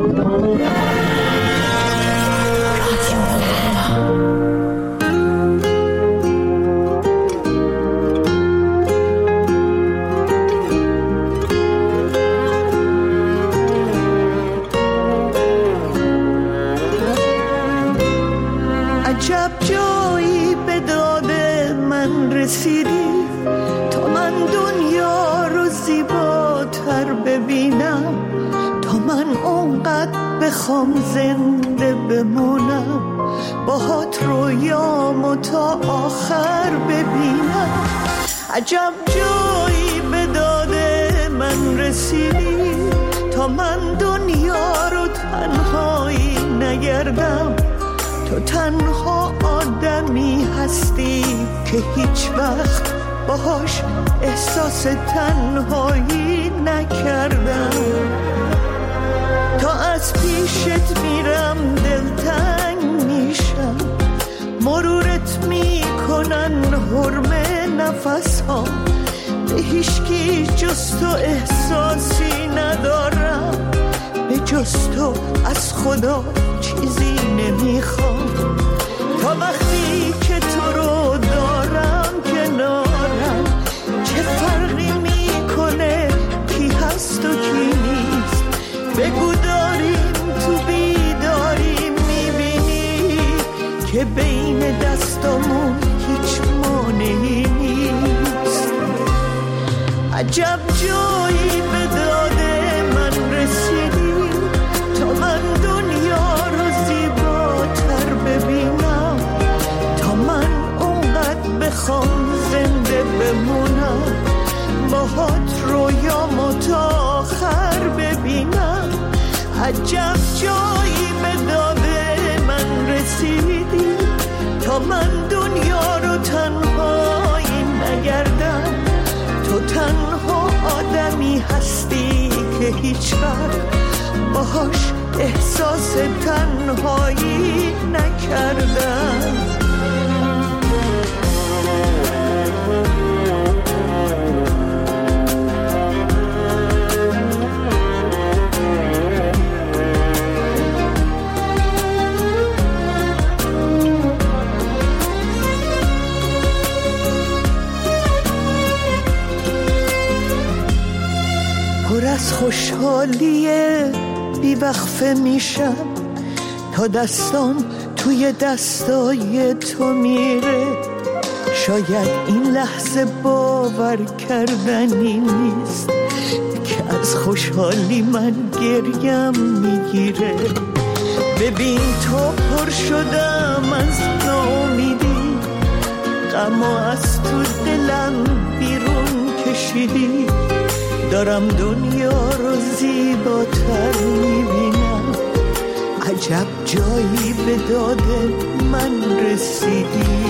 عجب جایی به داد من رسیدی تا من دنیا رو زیباتر ببینم، تا من اونقدر بخوام زنده بمونم، باهات رویامو تا آخر ببینم. عجب جایی به داد من رسیدی تا من دنیا رو تنهایی نگردم، تو تنها آدمی هستی که هیچ وقت باهاش احساس تنهایی نکردم. تا از پیشت میرم دلتنگ میشم، مرورت میکنن حرمه نفس‌ها، به هیچکی جز تو احساسی ندارم، به جز تو از خدا چیزی نمیخوام. تا وقتی که تو رو دارم کنارم، چه فرقی میکنه کی هست و کی نیست؟ بگو داریم تو بیداری میبینی که بین دستامون هیچ مانعی نیست. عجب جایی به داد من رسیدی تا من دنیا رو زیباتر ببینم، تا من اونقدر بخوام زنده بمونم، باهات رویامو تا آخر ببینم. عجب جایی به داد من رسیدی تا من دنیا رو تنهایی نگردم، تو تنها آدمی هستی که هیچ وقت باهاش احساس تنهایی نکردم. پر از خوشحالیه بی‌وقفه میشم تا دستام توی دستای تو میره. شاید این لحظه باور کردنی نیست که از خوشحالی من گریم میگیره. ببین تو پر شدم از ناامیدی، غمو از تو دلم بیرون کشیدی، دارم دنیا رو زیباتر میبینم. عجب جایی به داد من رسیدی،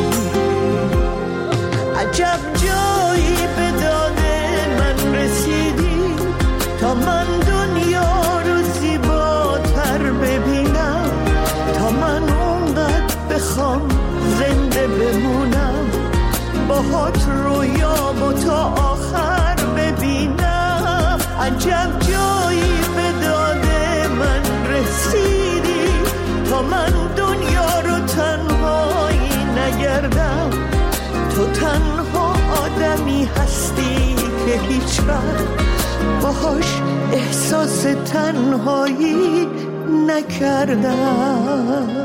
عجب جایی به داد من رسیدی تا من دنیا رو زیباتر ببینم، تا من اونقدر بخوام زنده بمونم، باهات رویامو تا آخر ببینم. عجب جایی به داد من رسیدی تا من دنیا رو تنهایی نگردم، تو تنها آدمی هستی که هیچ وقت باهاش احساس تنهایی نکردم.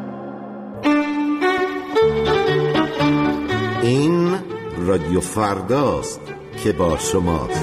این رادیو فرداست که با شماست.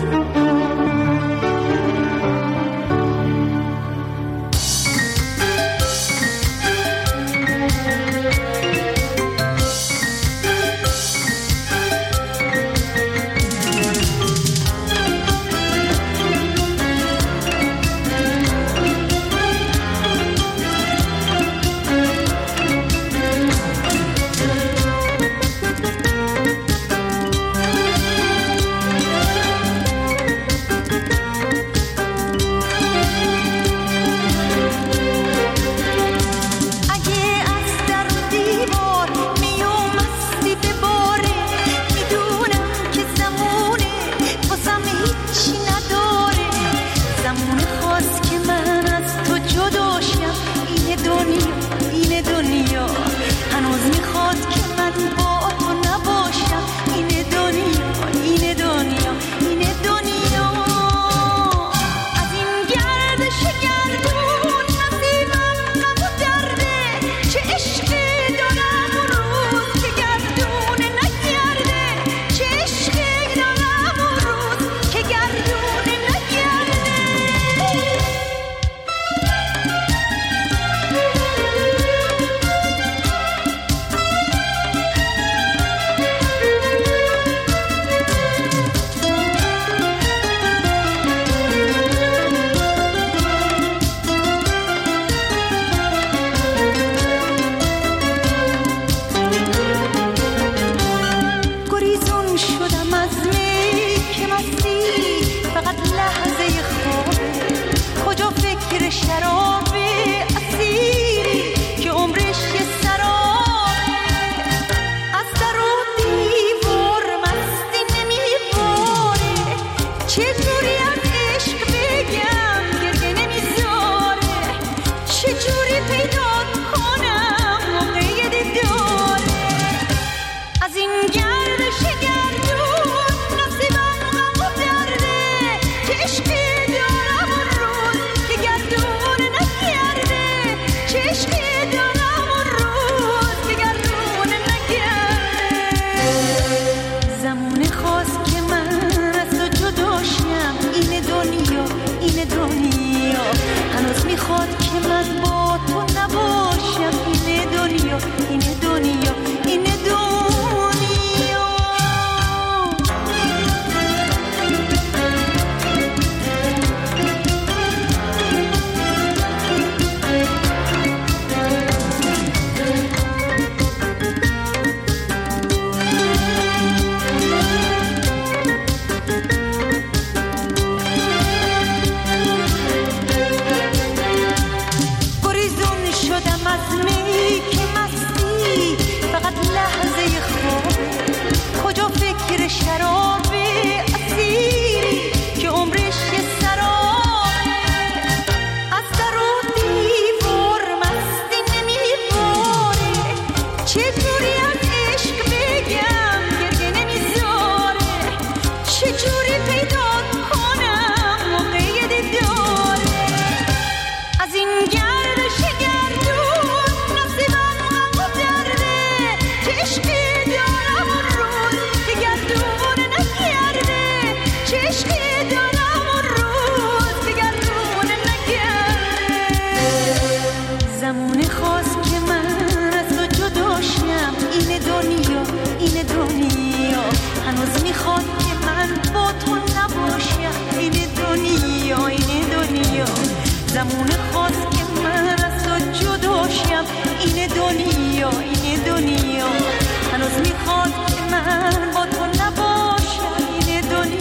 زمان خواست که من از تو جداشم. این دنیا هنوز میخواد که من با تو نباشم. این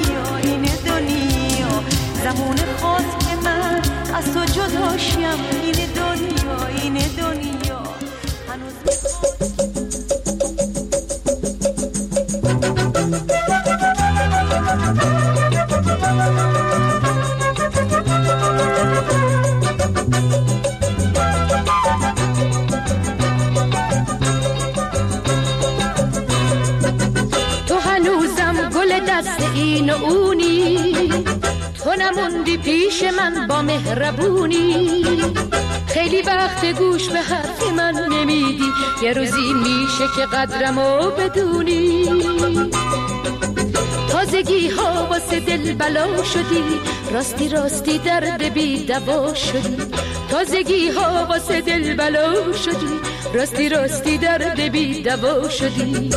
دنیا زمان خواست که من از تو جداشم. این دنیا هنوز تو هنوزم گل دست این و اونی، تو نموندی پیش من با مهربونی. خیلی وقت گوش به حرف من نمیدی، یه روزی میشه که قدرمو بدونی. تازگی ها واسه دل بلا شدی، راستی درد بی دوا شدی. تازگی ها واسه دل بلا شدی، راستی درد بی دوا شدی.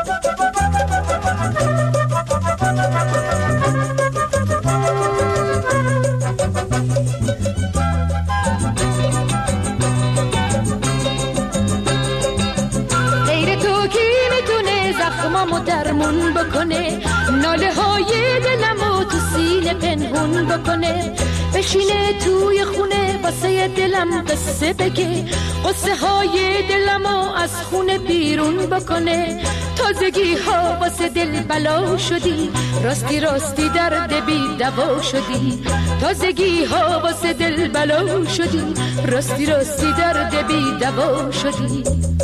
زخمامو درمون بکنه، ناله های دلمو تو سینه پنهون بکنه. بشینه توی خونه واسه دلم قصه بگه، قصه های دلمو از خونه بیرون بکنه. تازگی ها واسه دل بلا شدی، راستی درد بی دوا شدی. تازگی ها واسه دل بلا شدی، راستی درد بی دوا شدی.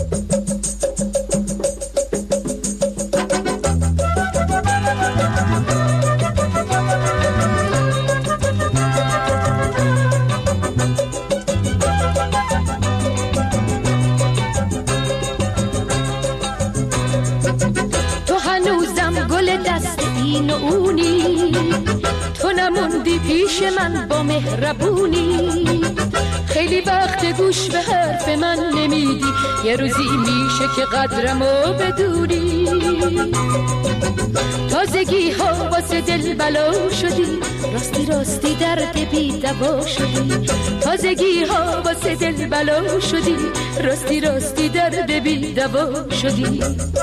تو نموندی پیش من با مهربونی. خیلی وقت گوش به حرف من نمیدی، یه روزی میشه که قدرمو بدونی. تازگی ها واسه دل بلا شدی، راستی درد بی دوا شدی. تازگی ها واسه دل بلا شدی، راستی درد بی دوا شدی.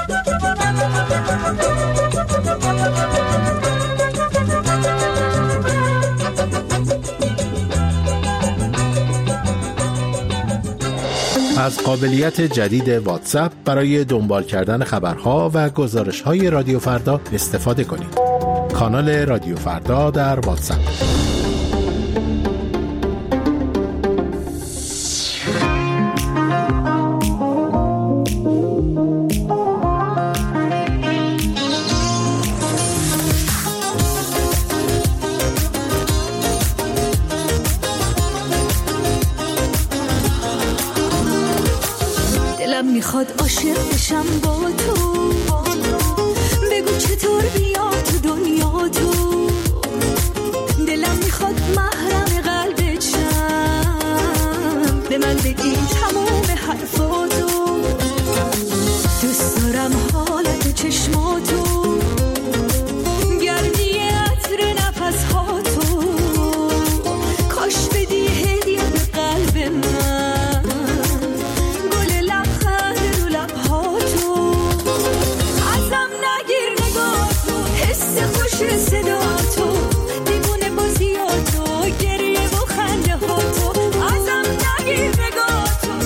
از قابلیت جدید واتساپ برای دنبال کردن خبرها و گزارش‌های رادیو فردا استفاده کنید. کانال رادیو فردا در واتساپ. میخواد عاشق بشم با تو، بگو چطور بیا تو دنیا تو. دلم میخواد محرم قلبت شم، به من بگی تموم حرفاتو. دوست دارم حالت چشماتو، گردی عطر نفسهاتو. کاش بدی هدیه به قلب من، صدا تو، دیوونه بازیاتو، گریه و خنده ها تو. ازم نگیر نگاه تو،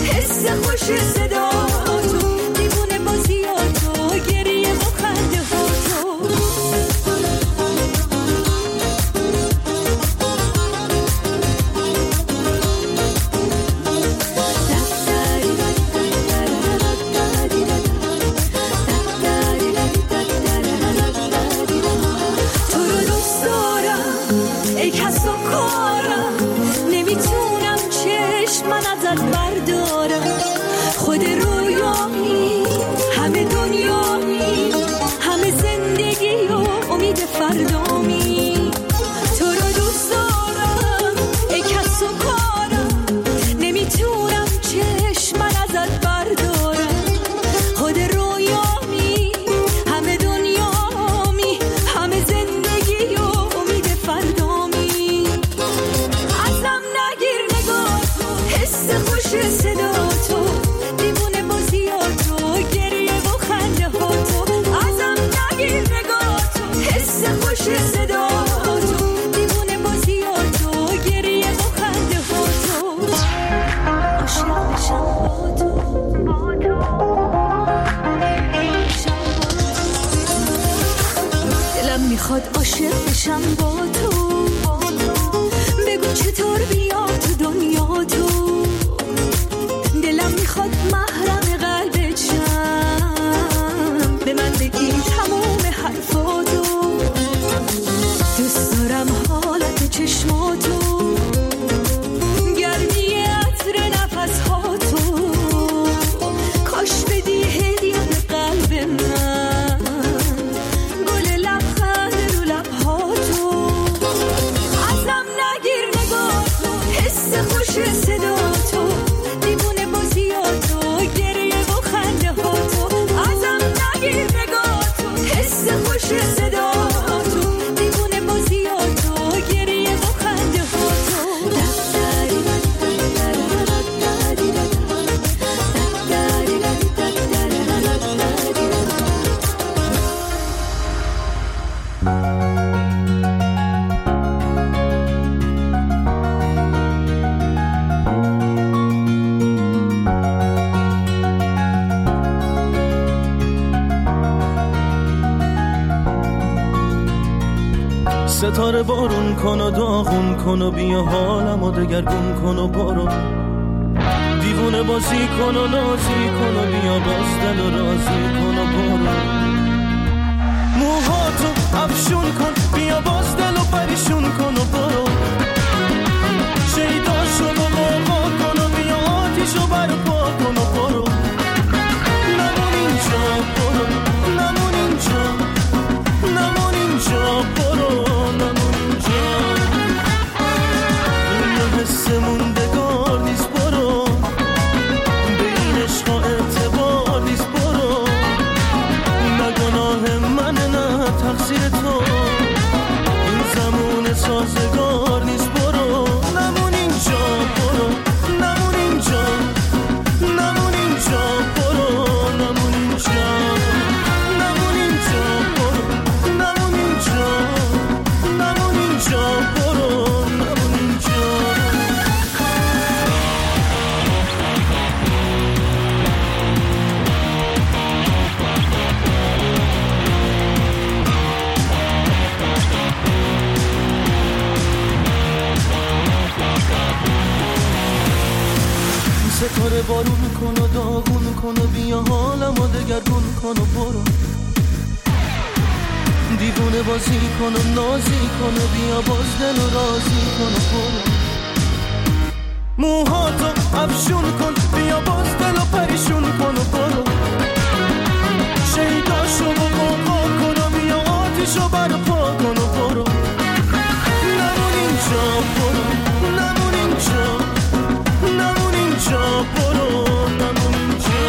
میخواد عاشق بشم با تو، بگو چطور بیا تو دنیا تو، دلم میخواد محرم قلبت شم، به من بگی تموم حرفاتو، دوست دارم حالت چشماتو، گرمی عطر نفسهاتو، کاش بدی هدیه به قلب من، گل لبخند رو لبهاتو، ازم نگیر نگاهتو، حس خوش صداتو، دیوونه بازیاتو، گریه و خنده هاتو، ازم نگیر نگاهتو، حس خوش صداتو، دیوونه بازیاتو، گریه و خنده هاتو. ستاره بارون کن و داغون کن و بیا حالمو دگرگون کن و برو، دیوونه بازی کن و نازی کن و بیا باز دل و رازی کن و برو، موهاتو افشون کن بیا باز دل و پریشون کن و برو، شیداشو با قاقا کن و بیا آتیشو برپا کن و برو، نمون اینجا برو، نمون اینجا، نمون اینجا برو، حس موندگار نیست برو، به این عشقا اعتبار نیست برو، نه گناه منه نه تقصیر تو، این زمان سازگار نیست برو، نمون اینجا برو، نمون اینجا، نمون اینجا برو، نمون اینجا، نمون اینجا برو، نمون اینجا، نمون اینجا برو، نمون اینجا. ستاره بارون کن و داغون کن و بیا حالمو دگرگون کن و برو، دیوونه بازی کن و نازی کن و بیا باز دل و رازی کن و برو، موهاتو افشون کن بیا باز دل و پریشون کن و برو، شیداشو با قاقا کن و بیا آتیشو برپا کن و برو، نمون اینجا برو، نمون اینجا، نمون اینجا برو، نمون اینجا،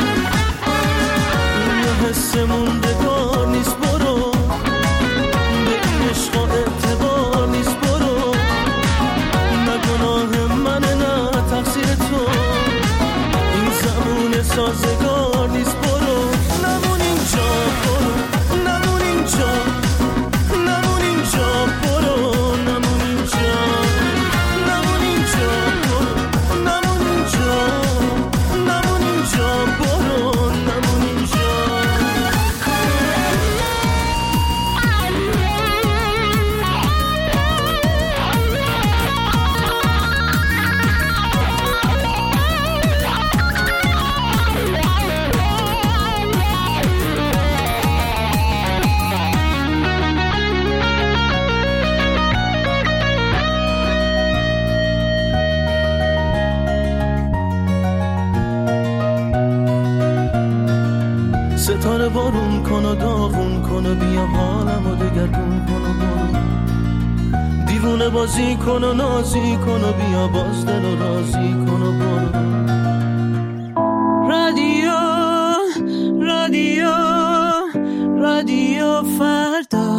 یه حس موندگار نیست برو، به این عشقا اعتبار نیست برو، نه گناه منه نه تقصیر تو، این زمان سازگار نیست برو، نمون اینجا برو، نمون اینجا، نمون اینجا برو، نمون اینجا، نمون اینجا برو، نمون اینجا، نمون اینجا برو، نمون اینجا. ستاره بارون کن و داغون کن و بیا حالمو دگرگون کن و برو، دیوونه بازی کن و نازی کن و بیا باز دل و رازی کن و برو. رادیو رادیو رادیو فردا،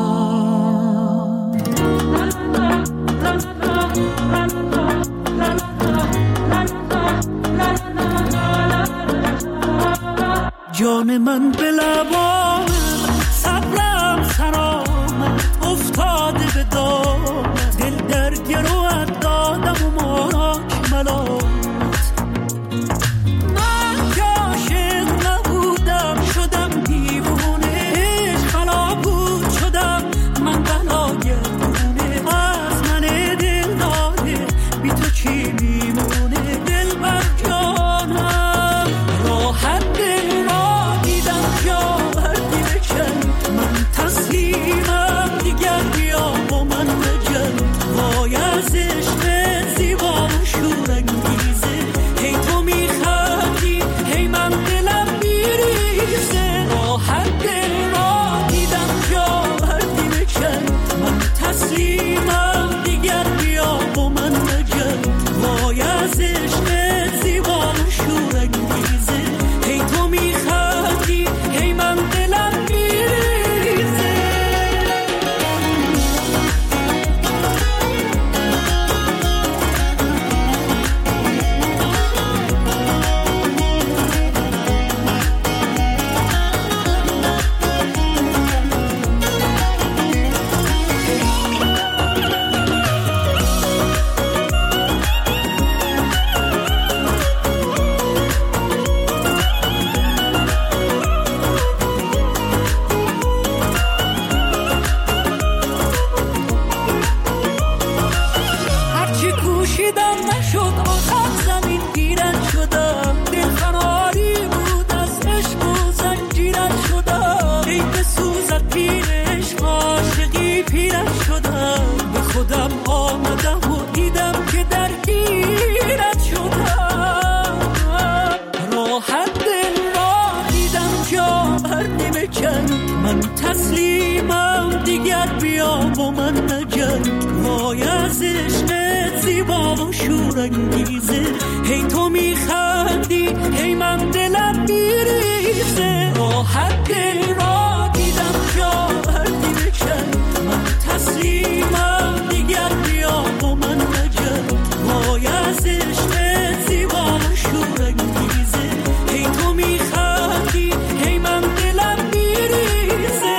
جان من به لبام صبرم خرام افتاده به دام، دل در گروه دادم و ماک ملامت، من که عاشق نبودم شدم دیوونه، خلا بود شدم من از عشقت زیبا و شورانگیزه، هی تو میخندی هی من دلم میریزه. تسلیمم دیگر بیا با من نگرد، وای از عشقت زیبا و شورانگیزه، هی تو میخندی هی من دلم میریزه. راحت دل را دیدم جا بردی بکن، من تسلیمم دیگر بیا با من نگرد، وای از عشقت زیبا و شورانگیزه، هی تو میخندی هی من دلم میریزه.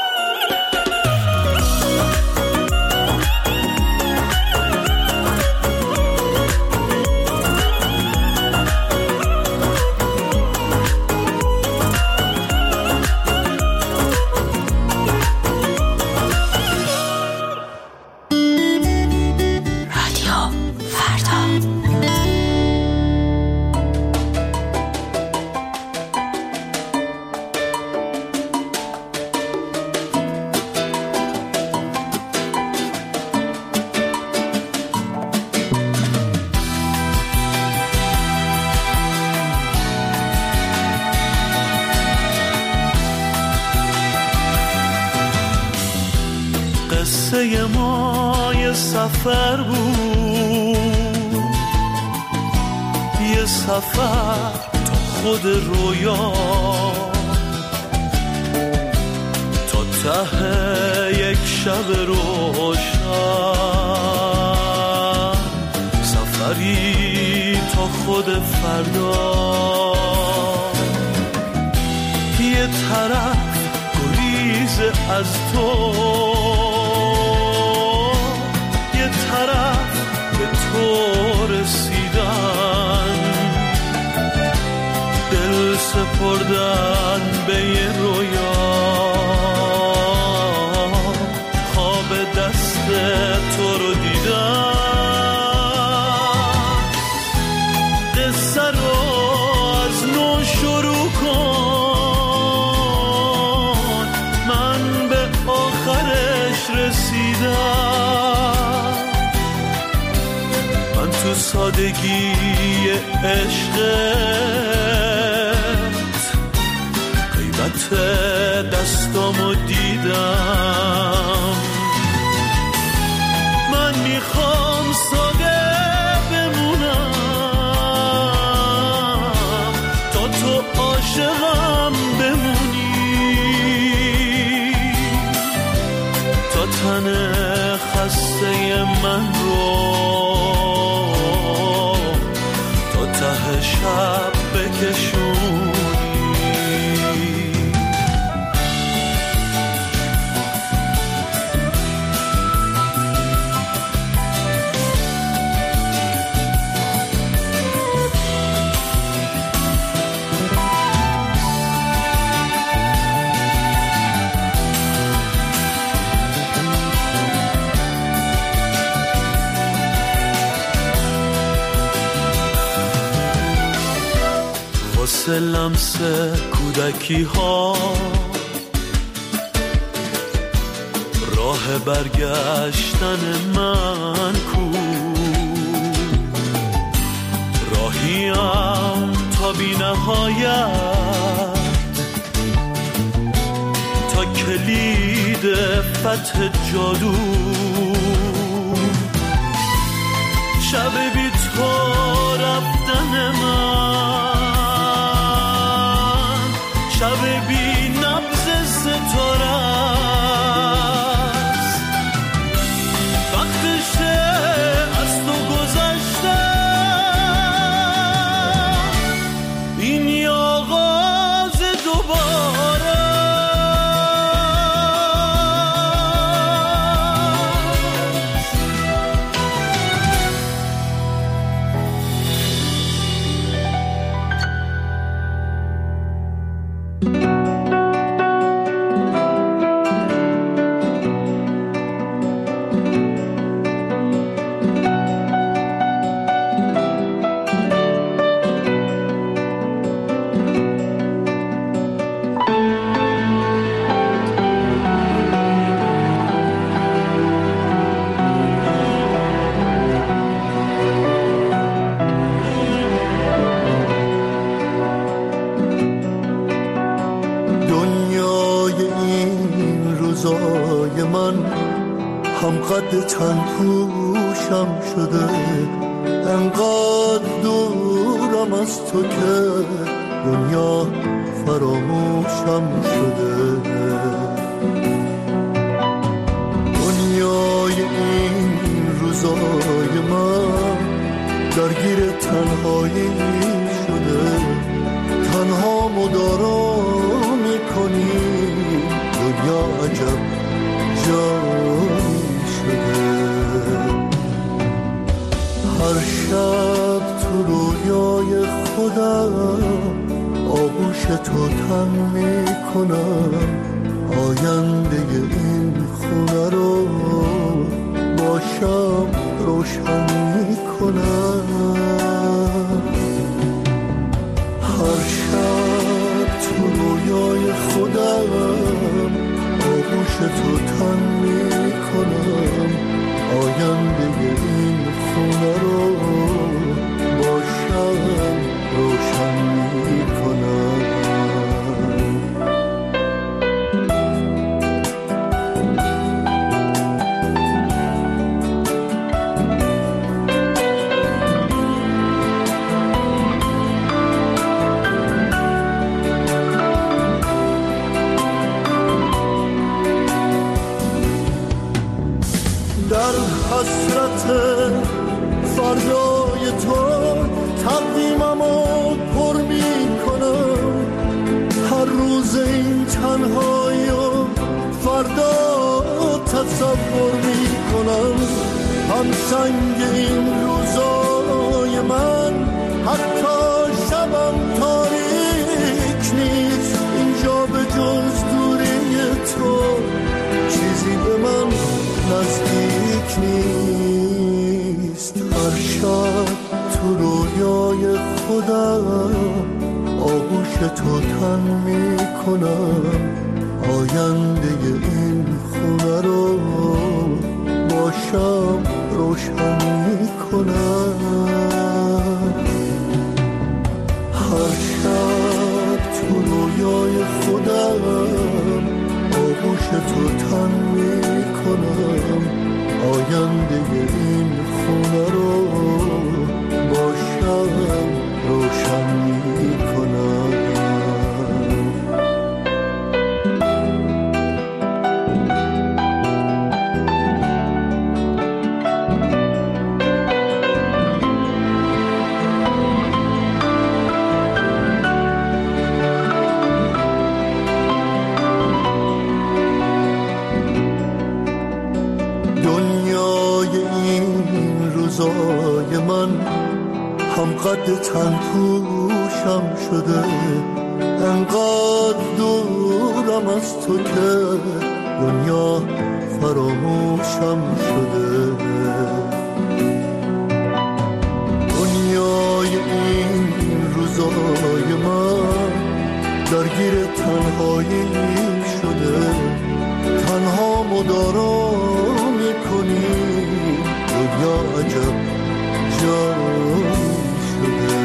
قصه ما یه سفر بود، یه سفر تا خود رویا، تا ته یک شب روشن، سفری تا خود فردا. یه طرف گریز از تو، طرف به تو رسیدن، دل سپردن به یه رویا، خواب دست تو رو دیدن. قصه رو از نو شروع کن، من به آخرش رسیدم. تو سادگی عشقت غیبت دستامو دیدم. من میخوام ساده بمونم تا تو عاشقم بمونی، تا تن خسته من رو ته شب بکشونی. واسه لمس کودکی ها راه برگشتن من کو، راهیم تا بی نهایت، تا کلید فتح جادو. شب بی تو بی نبض ستاره است. وقتشه از تو گذشته، این آغاز دوباره. قد تن پوشم شده، انقدر دورم از تو که دنیا فراموشم شده. دنیای این روزای من درگیر تنهایی شده، تنها مدارا میکنی دنیا عجب جایی شده. هر شب تو رویای خودم آغوش تو تن میکنم، آینده این خونه رو باشم روشن میکنم. هر شب تو رویای خودم آغوش تو تن میکنم، آینده این خونه رو باشم روشن میکنم. در حسرت فردای تو تقویممو پر میکنم، هر روز این تنهایی و فردا تصور میکنم. هم سنگ این روزای من حتی شبم تاریک نیست، اینجا به جز دوری تو چیزی به من نزدیک نیست. هر شب تو رویای خودم آغوش تو تن میکنم، آینده این خونه رو باشم روشن میکنم. هر شب تو رویای خودم آغوش تو تن میکنم، آینده این خونه رو باشم روشن میکنم. روزای من هم قد تن پوشم شده، انقدر دورم از تو که دنیا فراموشم شده. دنیای این روزای من درگیر تنهایی شده، تنها مدارا میکنی دنیا عجب جایی شده.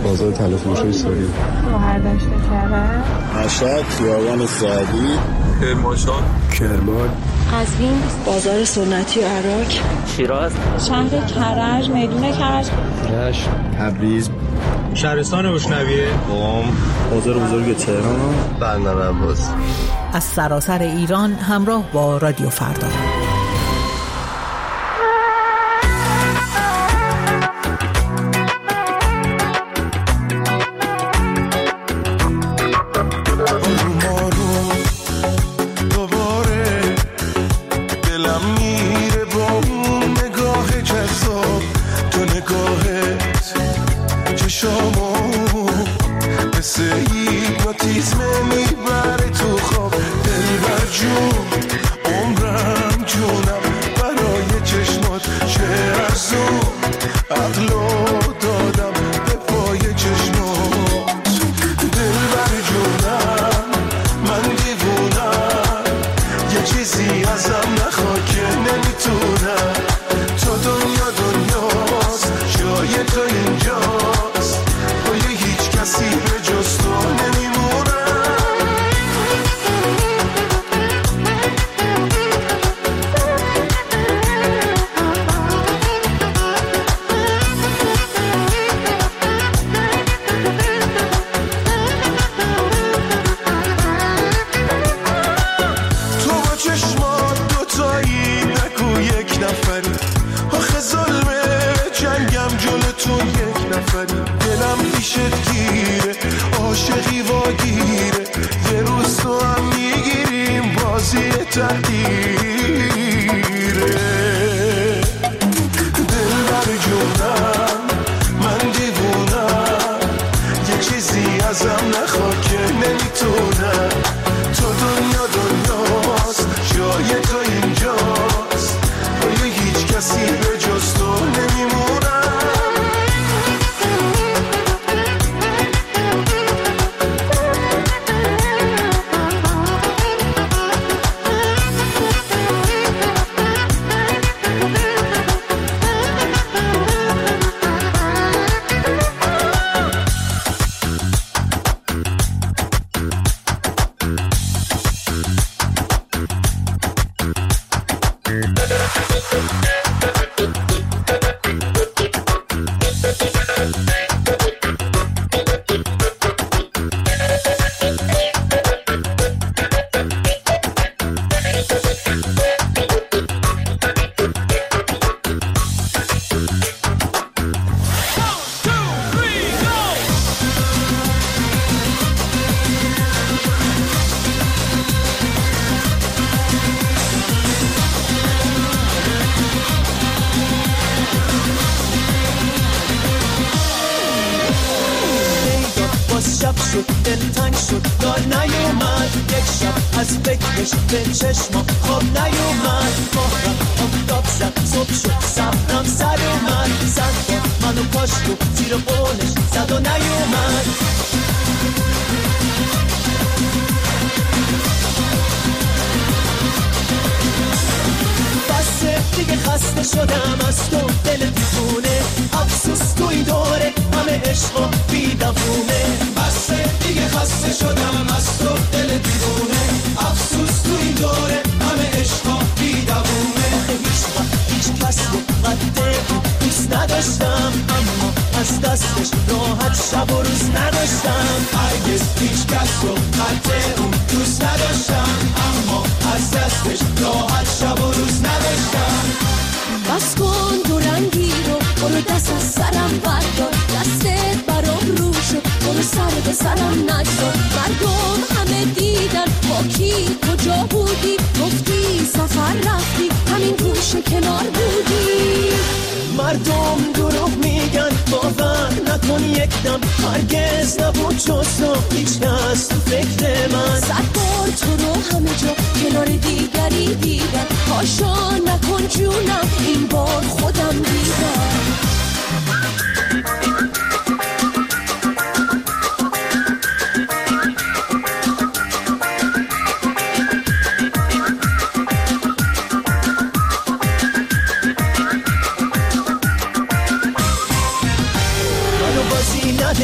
بازار طلا فروشای سوری. مهردشت کرد، مشهد، خیابان سعدی، کرمانشاه، کرمان، قزوین، بازار سنتی عراق، شیراز، شهر کرج، میدون کرج، رشت، تبریز، شهرستان روشنویه، قم، بازار بزرگ تهران، بندر عباس. از سراسر ایران همراه با رادیو فردا.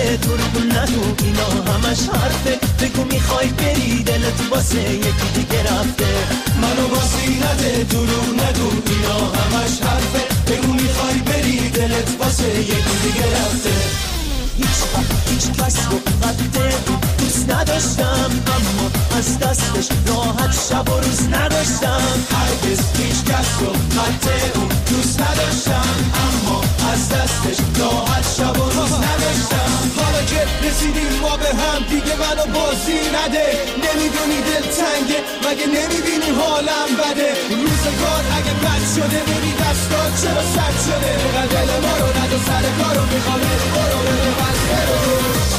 دیگه دروغ نگو اینا همش حرفه بگو میخوای بری دلت واسه یکی دیگه رفته منو باسی نده دروغ نگو اینا همش حرفه بگو میخوای بری دلت واسه یکی دیگه رفته هیچ کس رو قدر دوست نداشتم اما از دستش راحت شب و روز نداشتم هرگز هیچ کس رو قدر دوست نداشتم اما از دستش راحت شب و روز نداشتم حالا که رسیدیم ما به هم دیگه منو بازی نده نمیدونی دل تنگه مگه نمیبینی حالم بده روزگار اگه بد شده ببین دستات چرا سد شده دل ما رو ند و سر کارو میخوام برو بده بس برو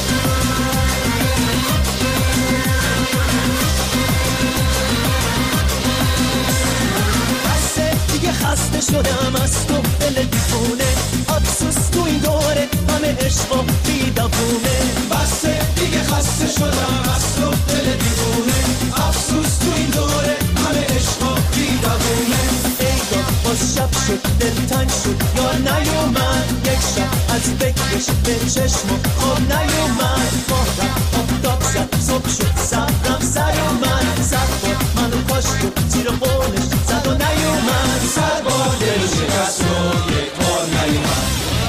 دیگه خسته شدم از تو دل دیوونه افسوس تو این دوره همه عشقا بیدبونه بسه دیگه خسته شدم از تو دل دیوونه افسوس تو این دوره همه عشقا بیدبونه ایدا باز شب شد دل تنگ شد یار نیومد یک شب از فکرش به چشم خواب نیومد ماهرم آفتاب زد صبح شد صبرم سر اومد سر بار منو کاش تو زیر قولش زد و نیومد سر بار دل شکست و یک بار نیومد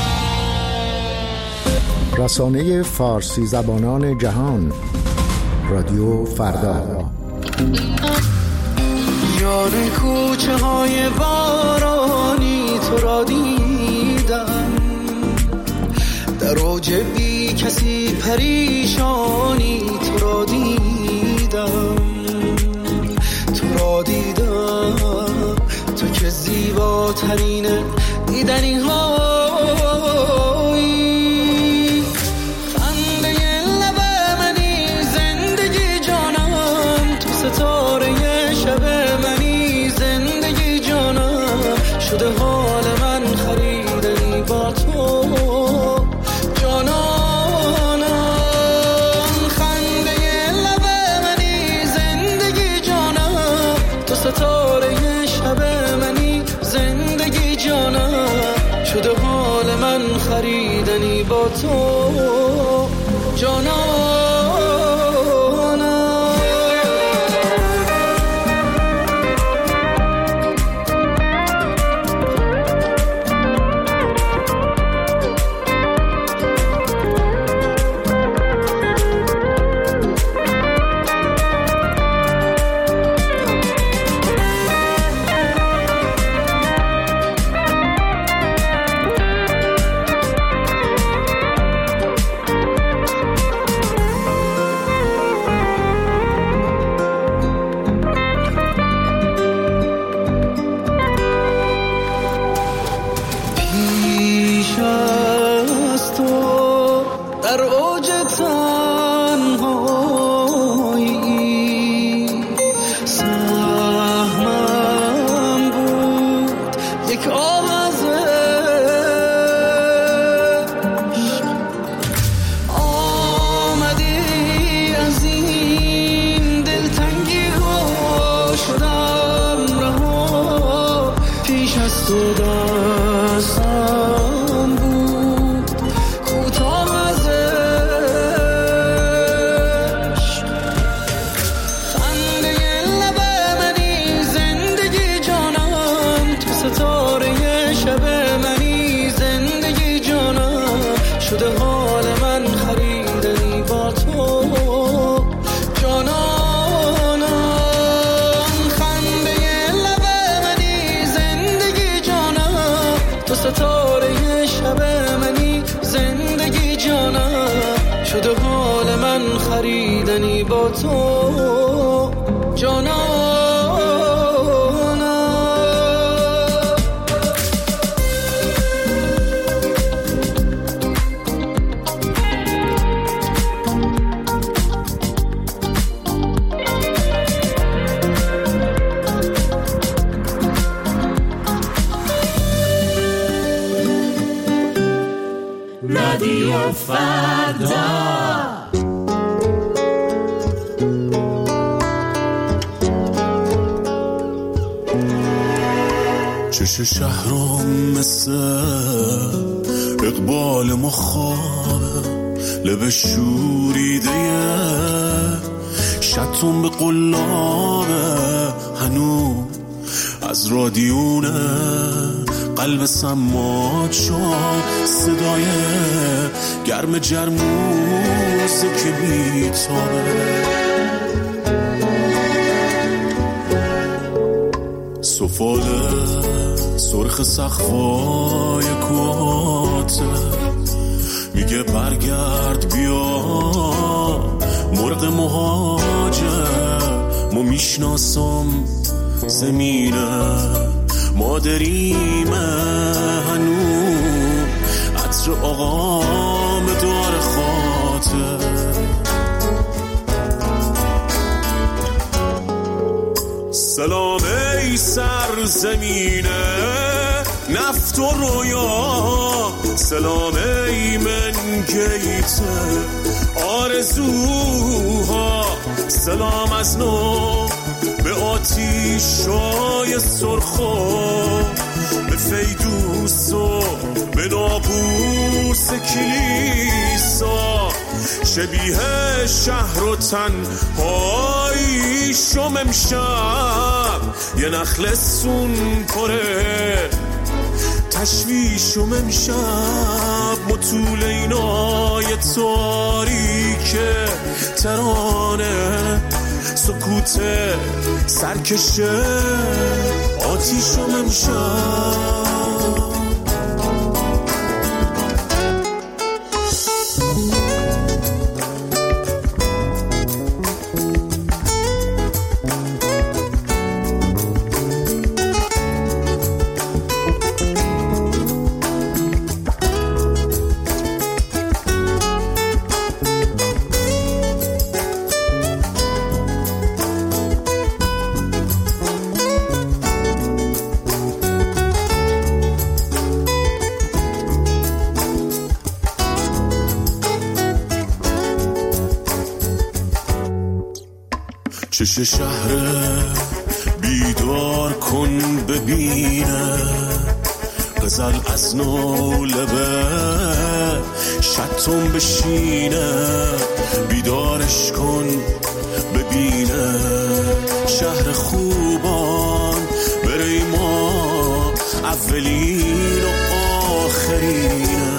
رسانه فارسی زبانان جهان رادیو فردا یار کوچه های بارانی تو را دیدم در اوج بی کسی پریشانی تو را دیدم تو که زیباترین دیدنی هایی خنده لب منی زندگی جانم تو ستاره شب منی زندگی جانم شده حال من خریدنی با تو جانانم خنده لب منی زندگی جانم تو ستاره شب منی زندگی جانم شده حال من خریدنی با تو جانانم خریدنی با تو جانانم رادیو فردا چش شهرم مثل اقبال مخابه لب شوریده شتون به قلابه هنو از رادیونه قلب سماج شد صدای گرم جرموزه که میتابه سفاله سرخ سقفای کوهاته میگه برگرد بیا مرغ مهاجر ما میشناسم زمینه مادریمه هنو عطر آقام دار خاطر سلام ای سرزمینه نفت و رویا سلام ای منگیت آرزوها سلام از نو به آتیشای سرخو به فیدوس و به ناقوس کلیسا شبیه شهر و تنهایی شم امشب یه نخل سون پره تشویشم امشب مطول اینای تاریک ترانه سکوت سرکشه آتیشم امشب چش شهر بیدار کن ببینه غزل از نو لبه شتم بشینه بیدارش کن ببینه شهر خوبان بره ما اولین و آخرینه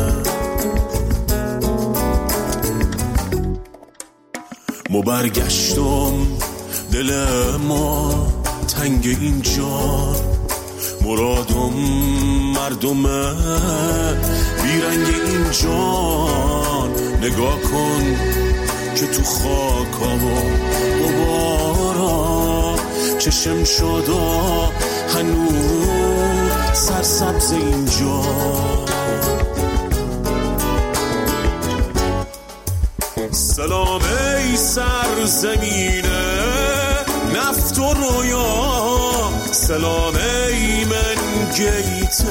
ما برگشتم دل ما تنگ اینجا مرادم مردمه بیرنگ اینجا نگاه کن که تو خاکا و غبارا چشم شدا هنوز سرسبز اینجا سلام ای سرزمینه نفت و رویا سلام ای منگیت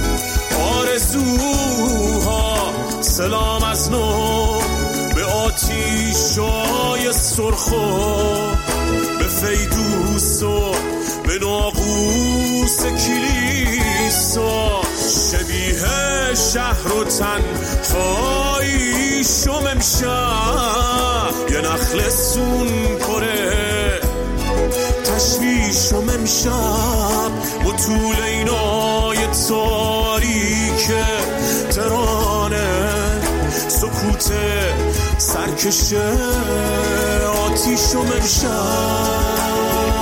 آرزوها سلام از نو به آتیشای سرخو به فیدوس و به ناقوس کلیسا شبیه شهر و تنهایی شم امشب یه نخل سون پره تشویشم امشب مطول اینای تاریک ترانه سکوت سرکشه آتیشم امشب